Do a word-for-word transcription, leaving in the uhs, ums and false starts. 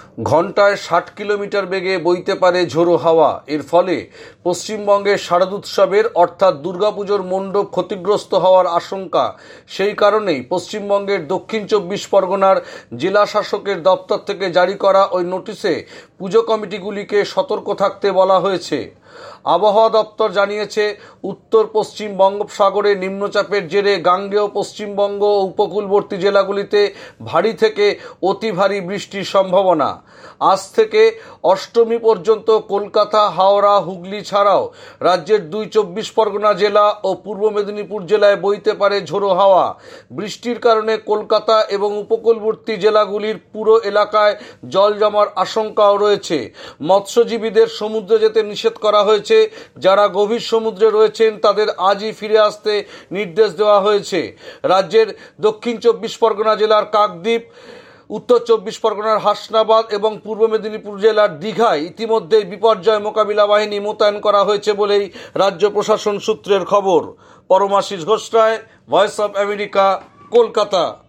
ঘন্টায় ষাট কিলোমিটার বেগে বইতে পারে ঝোড়ো হাওয়া। এর ফলে পশ্চিমবঙ্গের শারদোৎসবের অর্থাৎ দুর্গাপুজোর মণ্ডপ ক্ষতিগ্রস্ত হওয়ার আশঙ্কা। সেই কারণেই পশ্চিমবঙ্গের দক্ষিণ চব্বিশ পরগনার জেলা শাসকের দপ্তর থেকে জারি করা ওই নোটিশে পুজো কমিটিগুলিকে সতর্ক থাকতে বলা হয়েছে। আবহাওয়া দপ্তর জানিয়েছে, উত্তর পশ্চিম বঙ্গোপসাগরে নিম্নচাপের জেরে গাঙ্গেয় পশ্চিমবঙ্গ ও উপকূলবর্তী জেলাগুলিতে ভারী থেকে অতি ভারী বৃষ্টির সম্ভাবনা। আজ থেকে অষ্টমী পর্যন্ত কলকাতা, হাওড়া, হুগলি ছাড়াও রাজ্যের দুই চব্বিশ পরগনা জেলা ও পূর্ব মেদিনীপুর জেলায় বইতে পারে ঝোড়ো হাওয়া। বৃষ্টির কারণে কলকাতা এবং উপকূলবর্তী জেলাগুলির পুরো এলাকায় জল জমার আশঙ্কাও রয়েছে। মৎস্যজীবীদের সমুদ্রে যেতে নিষেধ করা হয়েছে। যারা গভীর সমুদ্রে রয়েছেন তাদের আজই ফিরে আসতে নির্দেশ দেওয়া হয়েছে। রাজ্যের দক্ষিণ চব্বিশ পরগনা জেলার কাকদ্বীপ, উত্তর চব্বিশ পরগনার হাসনাবাদ এবং পূর্ব মেদিনীপুর জেলার দীঘায় ইতিমধ্যেই বিপর্যয় মোকাবিলা বাহিনী মোতায়েন করা হয়েছে বলেই রাজ্য প্রশাসন সূত্রের খবর। Paramashis Ghosh Ray, voice of America, Kolkata.